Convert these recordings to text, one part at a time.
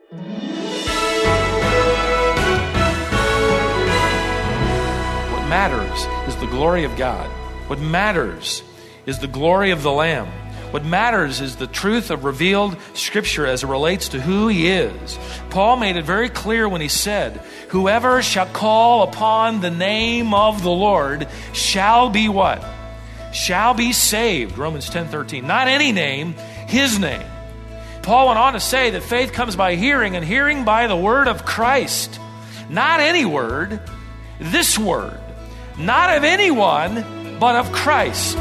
What matters is the glory of God. What matters is the glory of the Lamb. What matters is the truth of revealed Scripture as it relates to who He is. Paul made it very clear when he said, whoever shall call upon the name of the Lord shall be what? Shall be saved. Romans 10:13. Not any name, His name. Paul went on to say that faith comes by hearing, and hearing by the word of Christ. Not any word, this word. Not of anyone, but of Christ.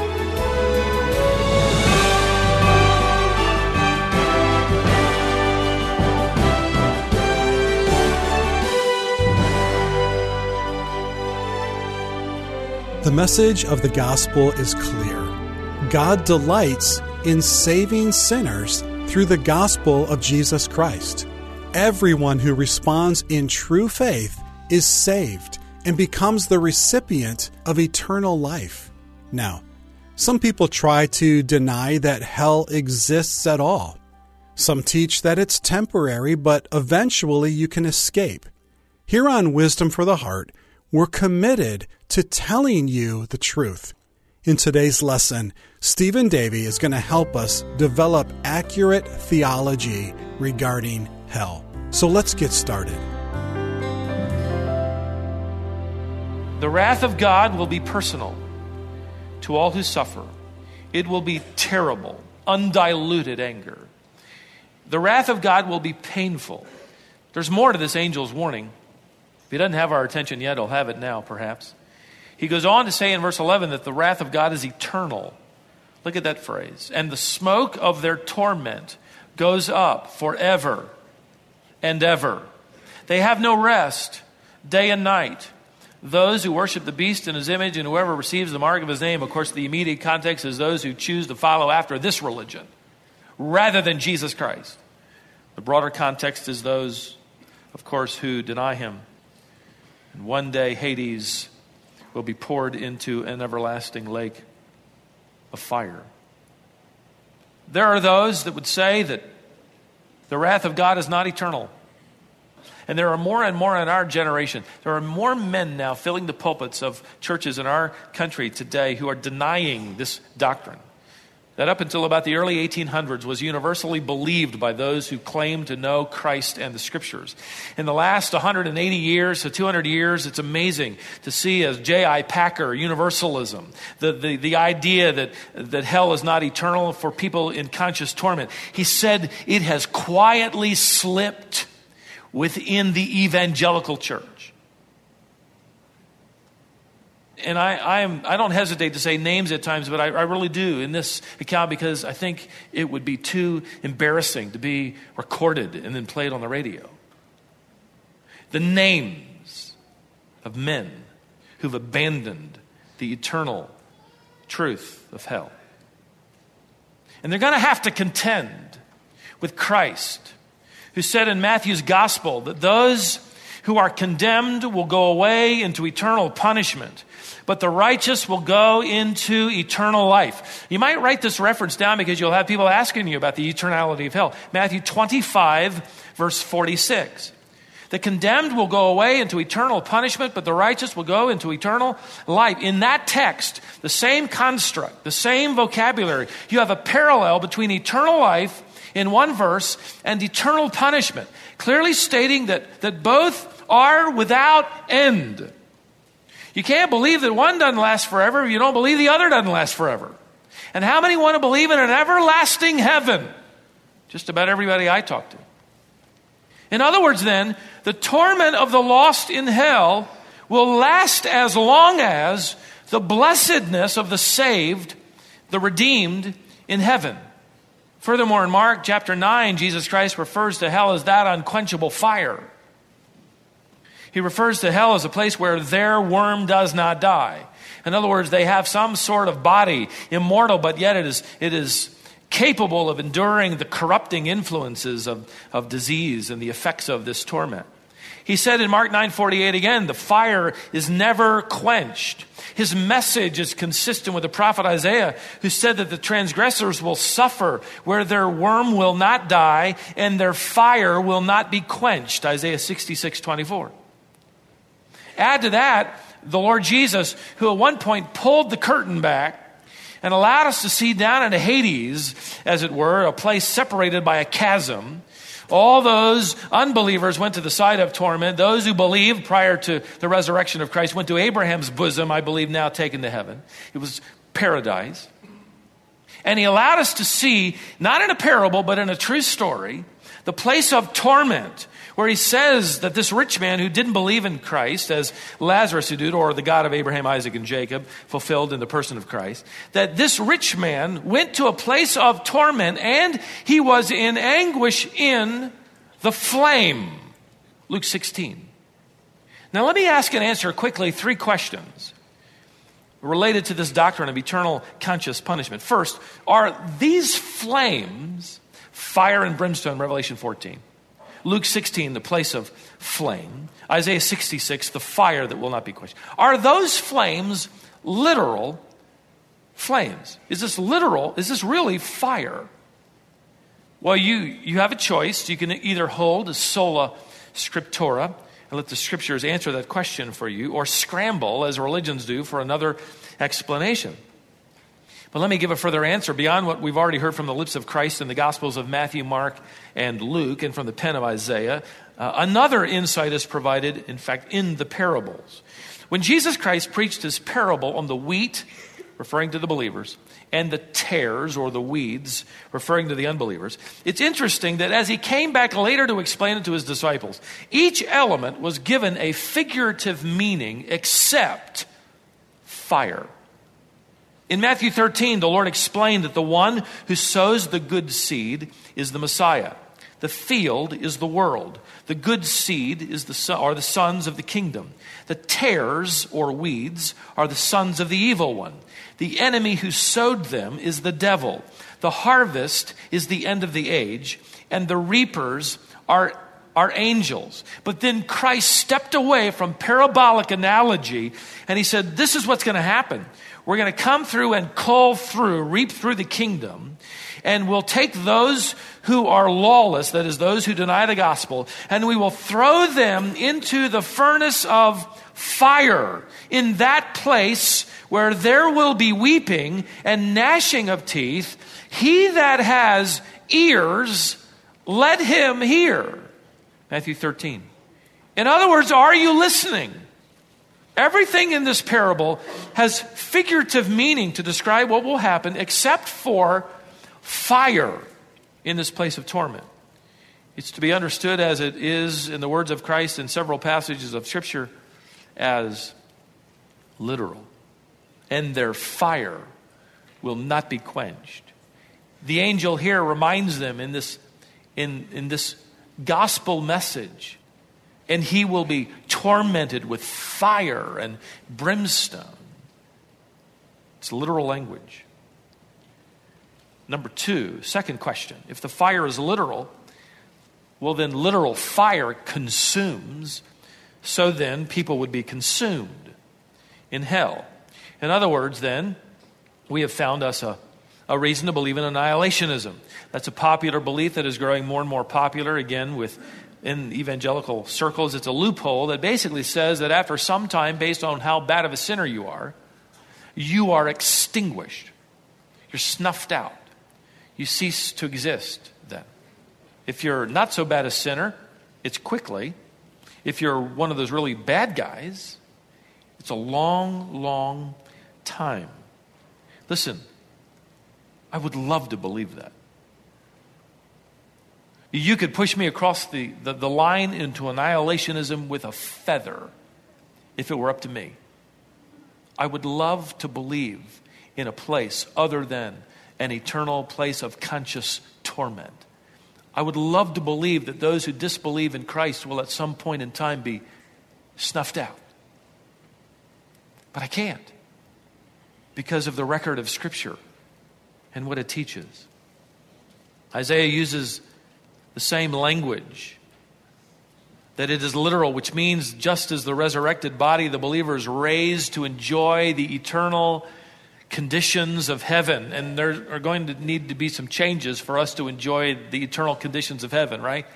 The message of the gospel is clear. God delights in saving sinners through the gospel of Jesus Christ. Everyone who responds in true faith is saved and becomes the recipient of eternal life. Now, some people try to deny that hell exists at all. Some teach that it's temporary, but eventually you can escape. Here on Wisdom for the Heart, we're committed to telling you the truth. In today's lesson, Stephen Davey is going to help us develop accurate theology regarding hell. So let's get started. The wrath of God will be personal to all who suffer. It will be terrible, undiluted anger. The wrath of God will be painful. There's more to this angel's warning. If he doesn't have our attention yet, he'll have it now, perhaps. He goes on to say in verse 11 that the wrath of God is eternal. Look at that phrase. And the smoke of their torment goes up forever and ever. They have no rest, day and night. Those who worship the beast in his image and whoever receives the mark of his name, of course, the immediate context is those who choose to follow after this religion rather than Jesus Christ. The broader context is those, of course, who deny him. And one day Hades will be poured into an everlasting lake of fire. There are those that would say that the wrath of God is not eternal. And there are more and more in our generation. There are more men now filling the pulpits of churches in our country today who are denying this doctrine. That up until about the early 1800s was universally believed by those who claimed to know Christ and the Scriptures. In the last 180 years to 200 years, it's amazing to see as J.I. Packer, universalism, the idea that hell is not eternal for people in conscious torment. He said it has quietly slipped within the evangelical church. And I don't hesitate to say names at times, but I really do in this account because I think it would be too embarrassing to be recorded and then played on the radio. The names of men who've abandoned the eternal truth of hell. And they're going to have to contend with Christ, who said in Matthew's gospel that those who are condemned will go away into eternal punishment, but the righteous will go into eternal life. You might write this reference down because you'll have people asking you about the eternality of hell. Matthew 25, verse 46. The condemned will go away into eternal punishment, but the righteous will go into eternal life. In that text, the same construct, the same vocabulary, you have a parallel between eternal life in one verse and eternal punishment, clearly stating that both are without end. You can't believe that one doesn't last forever if you don't believe the other doesn't last forever. And how many want to believe in an everlasting heaven? Just about everybody I talk to. In other words, then, the torment of the lost in hell will last as long as the blessedness of the saved, the redeemed, in heaven. Furthermore, in Mark chapter 9, Jesus Christ refers to hell as that unquenchable fire. He refers to hell as a place where their worm does not die. In other words, they have some sort of body, immortal, but yet it is capable of enduring the corrupting influences of disease and the effects of this torment. He said in Mark 9:48 again, the fire is never quenched. His message is consistent with the prophet Isaiah, who said that the transgressors will suffer, where their worm will not die and their fire will not be quenched. Isaiah 66:24. Add to that the Lord Jesus, who at one point pulled the curtain back and allowed us to see down into Hades, as it were, a place separated by a chasm. All those unbelievers went to the side of torment. Those who believed prior to the resurrection of Christ went to Abraham's bosom, I believe now taken to heaven. It was paradise. And he allowed us to see, not in a parable, but in a true story, the place of torment, where he says that this rich man who didn't believe in Christ, as Lazarus who did, or the God of Abraham, Isaac, and Jacob, fulfilled in the person of Christ, that this rich man went to a place of torment and he was in anguish in the flame. Luke 16. Now let me ask and answer quickly 3 questions related to this doctrine of eternal conscious punishment. First, are these flames fire and brimstone, Revelation 14? Luke 16, the place of flame. Isaiah 66, the fire that will not be quenched. Are those flames literal flames? Is this literal? Is this really fire? Well, you have a choice. You can either hold sola scriptura and let the scriptures answer that question for you, or scramble, as religions do, for another explanation. But let me give a further answer beyond what we've already heard from the lips of Christ in the Gospels of Matthew, Mark, and Luke, and from the pen of Isaiah. Another insight is provided, in fact, in the parables. When Jesus Christ preached his parable on the wheat, referring to the believers, and the tares, or the weeds, referring to the unbelievers, it's interesting that as he came back later to explain it to his disciples, each element was given a figurative meaning except fire. In Matthew 13, the Lord explained that the one who sows the good seed is the Messiah. The field is the world. The good seed are the sons of the kingdom. The tares, or weeds, are the sons of the evil one. The enemy who sowed them is the devil. The harvest is the end of the age, and the reapers are angels. But then Christ stepped away from parabolic analogy, and he said, this is what's going to happen. We're going to come through and cull through, reap through the kingdom, and we'll take those who are lawless, that is, those who deny the gospel, and we will throw them into the furnace of fire, in that place where there will be weeping and gnashing of teeth. He that has ears, let him hear. Matthew 13. In other words, are you listening? Everything in this parable has figurative meaning to describe what will happen, except for fire in this place of torment. It's to be understood, as it is in the words of Christ in several passages of Scripture, as literal. And their fire will not be quenched. The angel here reminds them in this gospel message, and he will be tormented with fire and brimstone. It's literal language. Number 2, second question. If the fire is literal, well then literal fire consumes, so then people would be consumed in hell. In other words, then, we have found us a reason to believe in annihilationism. That's a popular belief that is growing more and more popular, again, in evangelical circles. It's a loophole that basically says that after some time, based on how bad of a sinner you are extinguished. You're snuffed out. You cease to exist then. If you're not so bad a sinner, it's quickly. If you're one of those really bad guys, it's a long, long time. Listen, I would love to believe that. You could push me across the line into annihilationism with a feather if it were up to me. I would love to believe in a place other than an eternal place of conscious torment. I would love to believe that those who disbelieve in Christ will at some point in time be snuffed out. But I can't, because of the record of Scripture and what it teaches. Isaiah uses the same language that it is literal, which means just as the resurrected body of the believer is raised to enjoy the eternal conditions of heaven, and there are going to need to be some changes for us to enjoy the eternal conditions of heaven, right?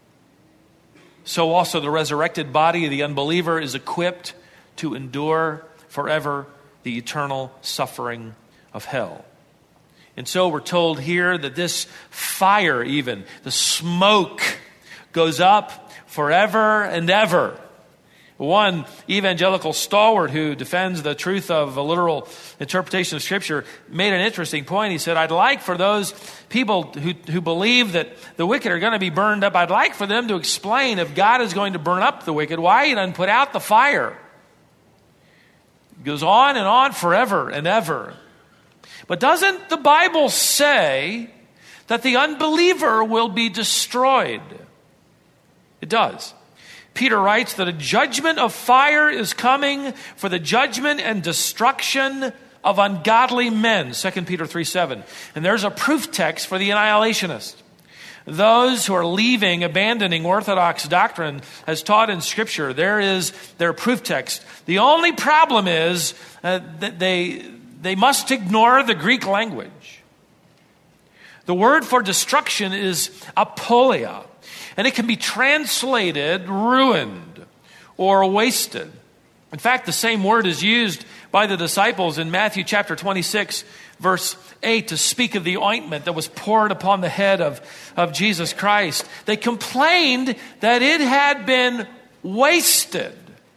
So also the resurrected body of the unbeliever is equipped to endure forever the eternal suffering of hell. And so we're told here that this fire, even the smoke, goes up forever and ever. One evangelical stalwart who defends the truth of a literal interpretation of Scripture made an interesting point. He said, I'd like for those people who believe that the wicked are going to be burned up, I'd like for them to explain, if God is going to burn up the wicked, why he doesn't put out the fire. It goes on and on forever and ever. But doesn't the Bible say that the unbeliever will be destroyed? It does. Peter writes that a judgment of fire is coming for the judgment and destruction of ungodly men, 2 Peter 3:7. And there's a proof text for the annihilationists. Those who are abandoning orthodox doctrine as taught in Scripture, there is their proof text. The only problem is that they must ignore the Greek language. The word for destruction is apoleia. And it can be translated ruined or wasted. In fact, the same word is used by the disciples in Matthew chapter 26, verse 8, to speak of the ointment that was poured upon the head of Jesus Christ. They complained that it had been wasted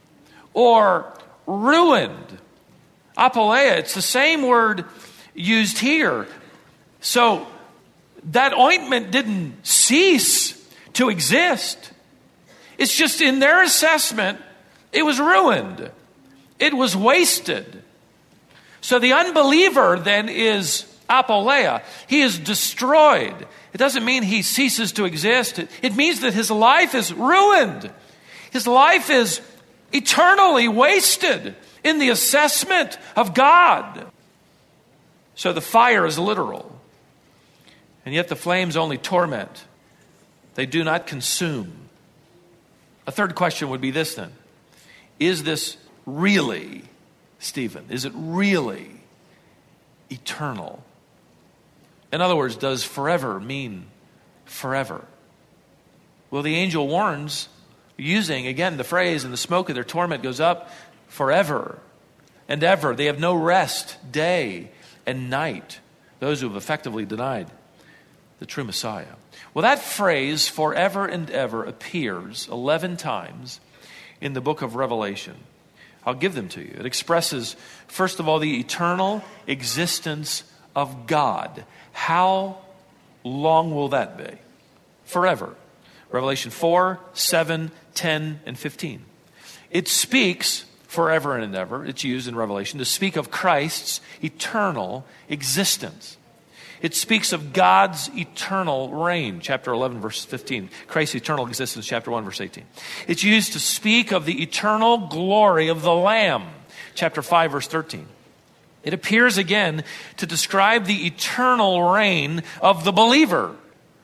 or ruined. Apoleia, it's the same word used here. So that ointment didn't cease to exist. It's just in their assessment, it was ruined. It was wasted. So the unbeliever then is apoleia. He is destroyed. It doesn't mean he ceases to exist. It means that his life is ruined. His life is eternally wasted in the assessment of God. So the fire is literal. And yet the flames only torment. They do not consume. A third question would be this then. Is this really, Stephen, is it really eternal? In other words, does forever mean forever? Well, the angel warns, using, again, the phrase, and the smoke of their torment goes up forever and ever. They have no rest, day and night, those who have effectively denied the true Messiah. Well, that phrase, forever and ever, appears 11 times in the book of Revelation. I'll give them to you. It expresses, first of all, the eternal existence of God. How long will that be? Forever. Revelation 4, 7, 10, and 15. It speaks forever and ever. It's used in Revelation to speak of Christ's eternal existence. It speaks of God's eternal reign, chapter 11, verse 15. Christ's eternal existence, chapter 1, verse 18. It's used to speak of the eternal glory of the Lamb, chapter 5, verse 13. It appears again to describe the eternal reign of the believer.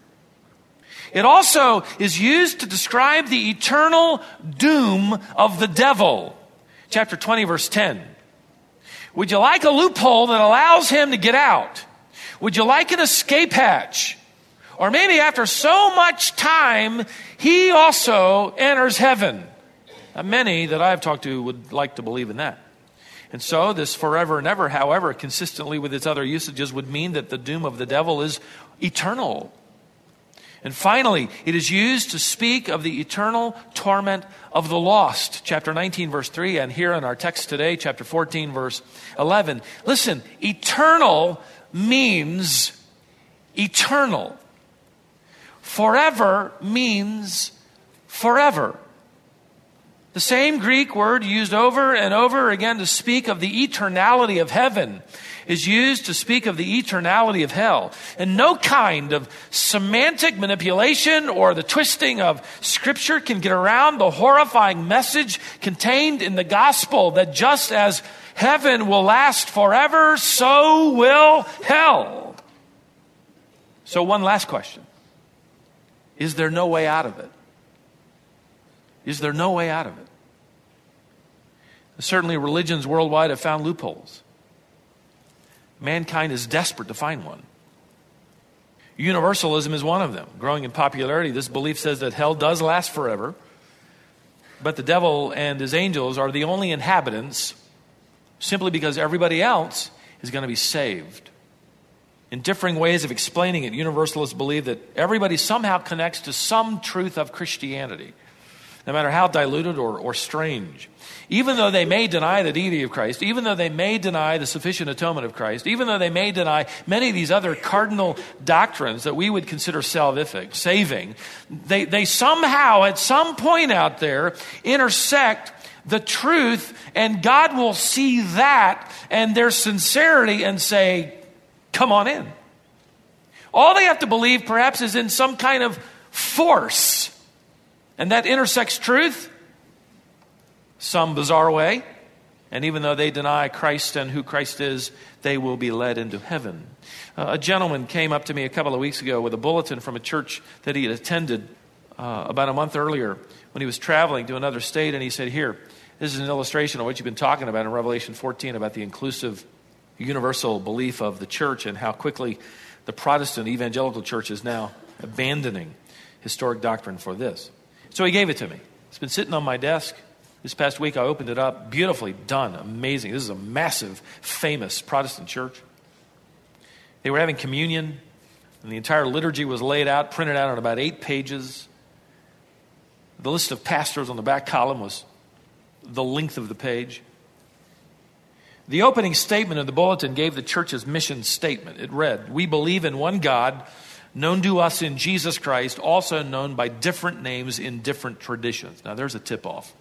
It also is used to describe the eternal doom of the devil, chapter 20, verse 10. Would you like a loophole that allows him to get out? Would you like an escape hatch? Or maybe after so much time, he also enters heaven. Now, many that I've talked to would like to believe in that. And so this forever and ever, however, consistently with its other usages, would mean that the doom of the devil is eternal. And finally, it is used to speak of the eternal torment of the lost. Chapter 19, verse 3, and here in our text today, chapter 14, verse 11. Listen, eternal means eternal. Forever means forever. The same Greek word used over and over again to speak of the eternality of heaven is used to speak of the eternality of hell. And no kind of semantic manipulation or the twisting of Scripture can get around the horrifying message contained in the gospel that just as heaven will last forever, so will hell. So one last question. Is there no way out of it? Is there no way out of it? Certainly religions worldwide have found loopholes. Mankind is desperate to find one. Universalism is one of them. Growing in popularity, this belief says that hell does last forever, but the devil and his angels are the only inhabitants simply because everybody else is going to be saved. In differing ways of explaining it, universalists believe that everybody somehow connects to some truth of Christianity, no matter how diluted or strange. Even though they may deny the deity of Christ, even though they may deny the sufficient atonement of Christ, even though they may deny many of these other cardinal doctrines that we would consider salvific, saving, they somehow at some point out there intersect the truth, and God will see that and their sincerity and say, come on in. All they have to believe perhaps is in some kind of force, and that intersects truth some bizarre way. And even though they deny Christ and who Christ is, they will be led into heaven. A gentleman came up to me a couple of weeks ago with a bulletin from a church that he had attended about a month earlier when he was traveling to another state. And he said, here, this is an illustration of what you've been talking about in Revelation 14 about the inclusive universal belief of the church and how quickly the Protestant evangelical church is now abandoning historic doctrine for this. So he gave it to me. It's been sitting on my desk. This past week I opened it up. Beautifully done. Amazing. This is a massive, famous Protestant church. They were having communion, and the entire liturgy was laid out, printed out on about 8 pages. The list of pastors on the back column was the length of the page. The opening statement of the bulletin gave the church's mission statement. It read, "We believe in one God, known to us in Jesus Christ, also known by different names in different traditions." Now there's a tip-off.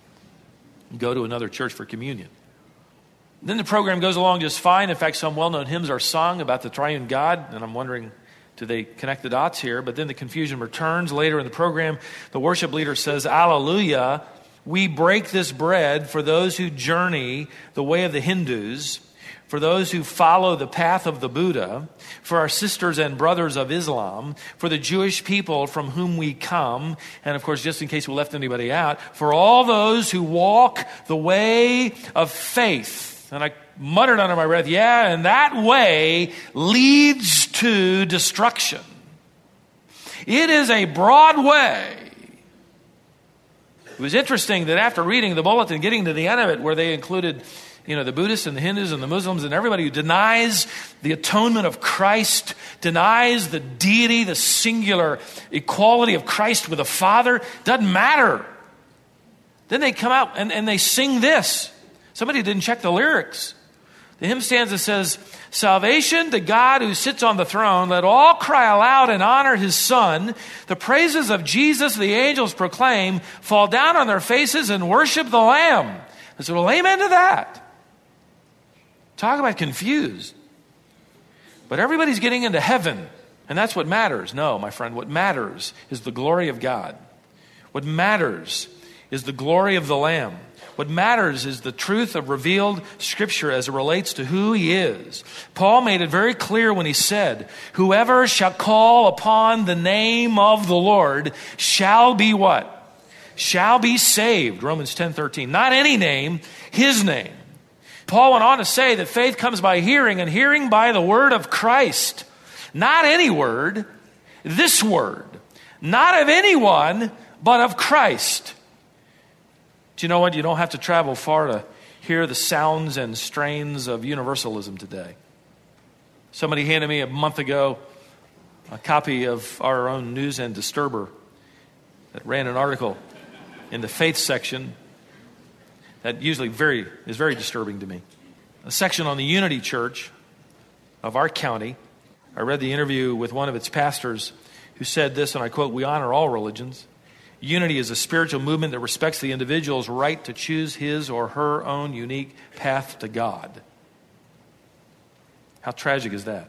Go to another church for communion. Then the program goes along just fine. In fact, some well-known hymns are sung about the triune God, and I'm wondering, do they connect the dots here? But then the confusion returns. Later in the program, the worship leader says, "Alleluia, we break this bread for those who journey the way of the Hindus, for those who follow the path of the Buddha, for our sisters and brothers of Islam, for the Jewish people from whom we come," and of course, just in case we left anybody out, "for all those who walk the way of faith." And I muttered under my breath, yeah, and that way leads to destruction. It is a broad way. It was interesting that after reading the bulletin, getting to the end of it, where they included the Buddhists and the Hindus and the Muslims and everybody who denies the atonement of Christ, denies the deity, the singular equality of Christ with the Father, doesn't matter. Then they come out and they sing this. Somebody didn't check the lyrics. The hymn stanza says, "Salvation to God who sits on the throne. Let all cry aloud and honor his Son. The praises of Jesus the angels proclaim. Fall down on their faces and worship the Lamb." I said, well, amen to that. Talk about confused. But everybody's getting into heaven, and that's what matters. No, my friend, what matters is the glory of God. What matters is the glory of the Lamb. What matters is the truth of revealed Scripture as it relates to who He is. Paul made it very clear when he said, "Whoever shall call upon the name of the Lord shall be" what? Shall be saved. Romans 10:13. Not any name, His name. Paul went on to say that faith comes by hearing, and hearing by the word of Christ. Not any word, this word. Not of anyone, but of Christ. Do you know what? You don't have to travel far to hear the sounds and strains of universalism today. Somebody handed me a month ago a copy of our own News and Disturber that ran an article in the faith section that usually is very disturbing to me. A section on the Unity Church of our county. I read the interview with one of its pastors who said this, and I quote, "We honor all religions. Unity is a spiritual movement that respects the individual's right to choose his or her own unique path to God." How tragic is that?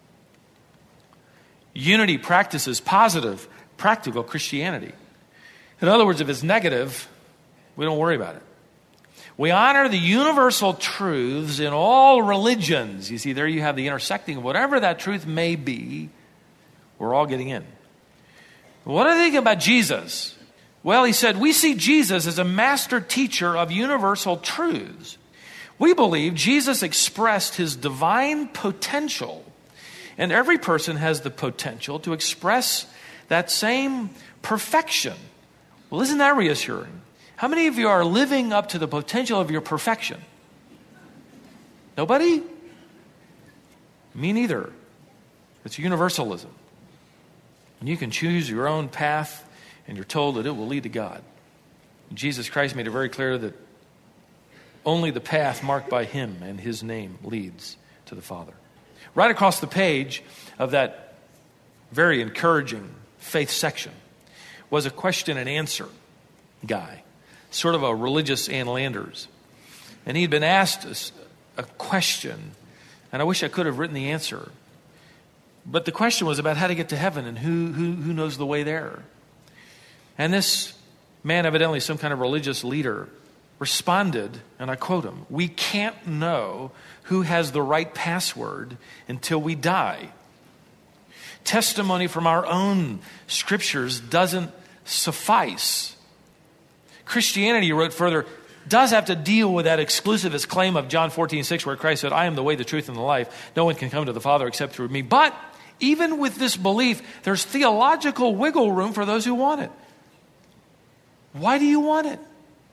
Unity practices positive, practical Christianity. In other words, if it's negative, we don't worry about it. We honor the universal truths in all religions. You see, there you have the intersecting of whatever that truth may be. We're all getting in. What do they think about Jesus? Well, he said, we see Jesus as a master teacher of universal truths. We believe Jesus expressed his divine potential, and every person has the potential to express that same perfection. Well, isn't that reassuring? How many of you are living up to the potential of your perfection? Nobody? Me neither. It's universalism. And you can choose your own path, and you're told that it will lead to God. And Jesus Christ made it very clear that only the path marked by him and his name leads to the Father. Right across the page of that very encouraging faith section was a question and answer guy, sort of a religious Ann Landers. And he'd been asked a question, and I wish I could have written the answer. But the question was about how to get to heaven and who knows the way there. And this man, evidently some kind of religious leader, responded, and I quote him, "We can't know who has the right password until we die. Testimony from our own scriptures doesn't suffice." Christianity, he wrote further, does have to deal with that exclusivist claim of John 14:6, where Christ said, "I am the way, the truth, and the life. No one can come to the Father except through me." But even with this belief, there's theological wiggle room for those who want it. Why do you want it?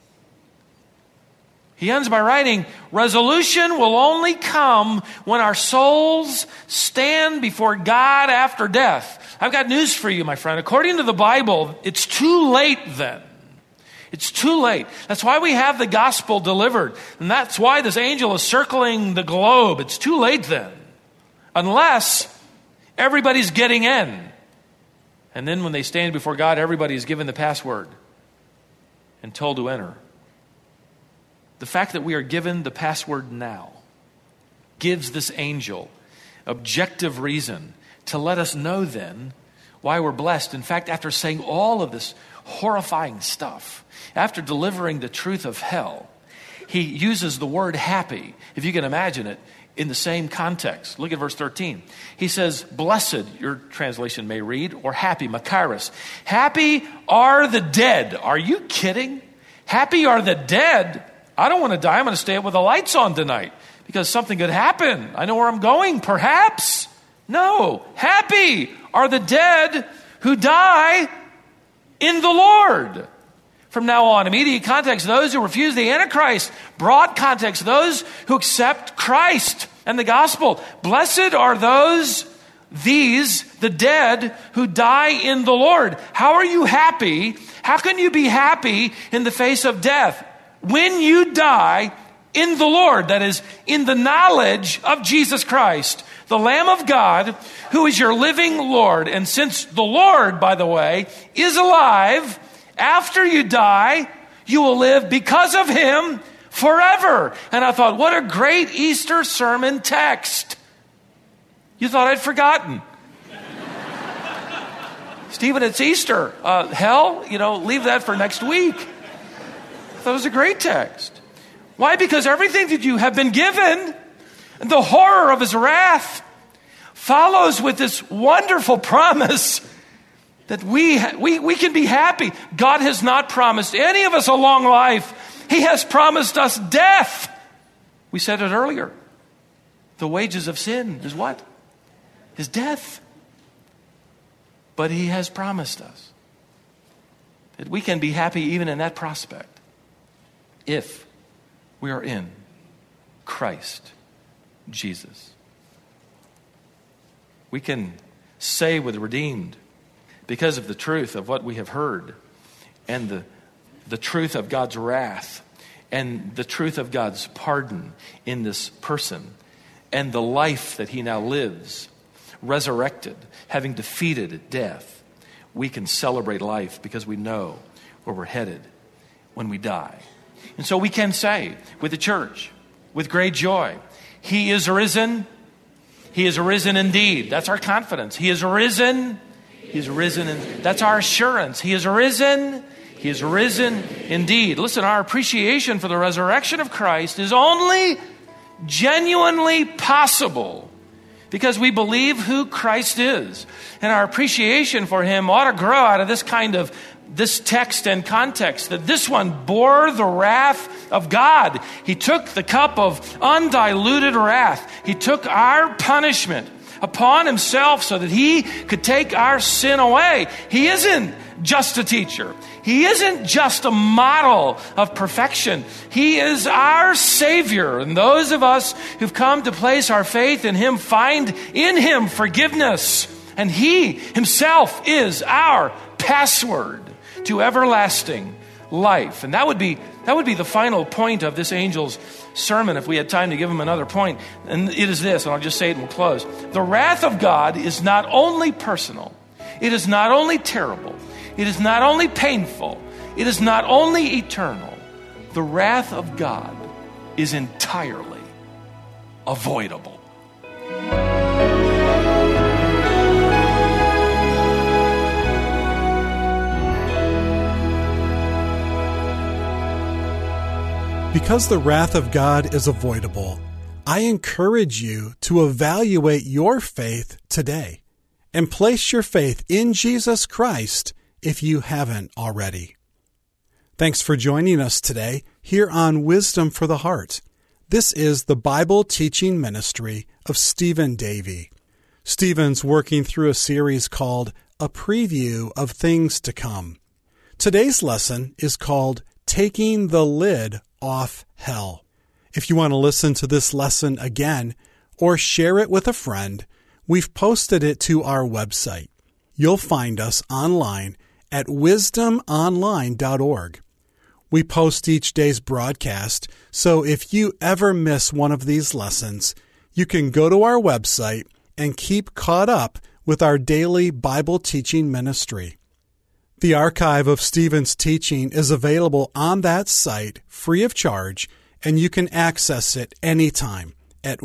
He ends by writing, "Resolution will only come when our souls stand before God after death." I've got news for you, my friend. According to the Bible, it's too late then. It's too late. That's why we have the gospel delivered. And that's why this angel is circling the globe. It's too late then. Unless everybody's getting in. And then when they stand before God, everybody's given the password and told to enter. The fact that we are given the password now gives this angel objective reason to let us know then why we're blessed. In fact, after saying all of this horrifying stuff, after delivering the truth of hell, he uses the word happy, if you can imagine it, in the same context. Look at verse 13. He says, "Blessed," your translation may read, or happy, Makarios. "Happy are the dead." Are you kidding? Happy are the dead. I don't want to die. I'm going to stay up with the lights on tonight because something could happen. I know where I'm going, perhaps. No. Happy are the dead who die in the Lord. From now on, immediate context, those who refuse the Antichrist. Broad context, those who accept Christ and the gospel. Blessed are the dead who die in the Lord. How are you happy? How can you be happy in the face of death? When you die in the Lord, that is, in the knowledge of Jesus Christ, the Lamb of God, who is your living Lord. And since the Lord, by the way, is alive, after you die, you will live because of him forever. And I thought, what a great Easter sermon text. You thought I'd forgotten. Stephen, it's Easter. Hell, leave that for next week. I thought it was a great text. Why? Because everything that you have been given, and the horror of his wrath, follows with this wonderful promise that we can be happy. God has not promised any of us a long life. He has promised us death. We said it earlier. The wages of sin is what? Is death. But he has promised us that we can be happy even in that prospect if we are in Christ Jesus. We can say with redeemed, because of the truth of what we have heard, and the truth of God's wrath, and the truth of God's pardon in this person, and the life that he now lives, resurrected, having defeated death, we can celebrate life because we know where we're headed when we die. And so we can say with the church, with great joy, he is risen. He is risen indeed. That's our confidence. He is risen. He is risen. That's our assurance. He is risen. He is risen indeed. Listen, our appreciation for the resurrection of Christ is only genuinely possible because we believe who Christ is. And our appreciation for him ought to grow out of this text and context, that this one bore the wrath of God. He took the cup of undiluted wrath. He took our punishment upon himself so that he could take our sin away. He isn't just a teacher. He isn't just a model of perfection. He is our Savior. And those of us who've come to place our faith in him find in him forgiveness. And he himself is our password to everlasting life. And that would be the final point of this angel's sermon if we had time to give him another point. And it is this, and I'll just say it and we'll close. The wrath of God is not only personal. It is not only terrible. It is not only painful. It is not only eternal. The wrath of God is entirely avoidable. Because the wrath of God is avoidable, I encourage you to evaluate your faith today and place your faith in Jesus Christ if you haven't already. Thanks for joining us today here on Wisdom for the Heart. This is the Bible teaching ministry of Stephen Davey. Stephen's working through a series called A Preview of Things to Come. Today's lesson is called Taking the Lid Off Hell. If you want to listen to this lesson again or share it with a friend, we've posted it to our website. You'll find us online at wisdomonline.org. We post each day's broadcast, so if you ever miss one of these lessons, you can go to our website and keep caught up with our daily Bible teaching ministry. The archive of Stephen's teaching is available on that site free of charge, and you can access it anytime at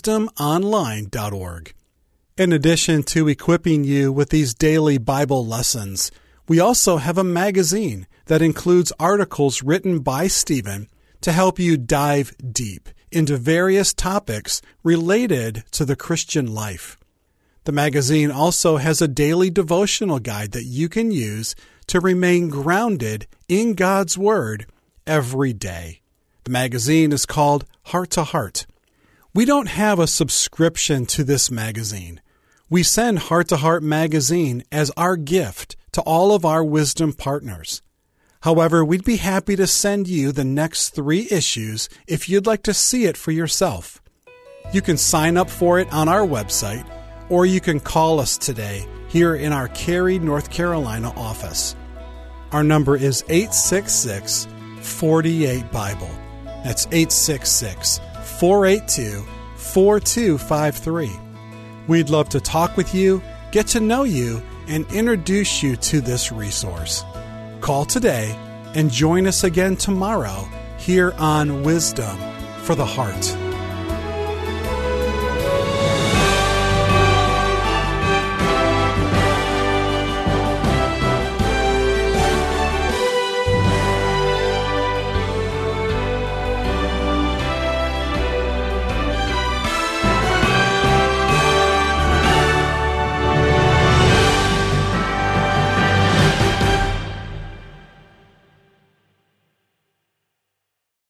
wisdomonline.org. In addition to equipping you with these daily Bible lessons, we also have a magazine that includes articles written by Stephen to help you dive deep into various topics related to the Christian life. The magazine also has a daily devotional guide that you can use to remain grounded in God's Word every day. The magazine is called Heart to Heart. We don't have a subscription to this magazine. We send Heart to Heart magazine as our gift to all of our wisdom partners. However, we'd be happy to send you the next 3 issues if you'd like to see it for yourself. You can sign up for it on our website, or you can call us today here in our Cary, North Carolina office. Our number is 866-48-BIBLE. That's 866-482-4253. We'd love to talk with you, get to know you, and introduce you to this resource. Call today and join us again tomorrow here on Wisdom for the Heart.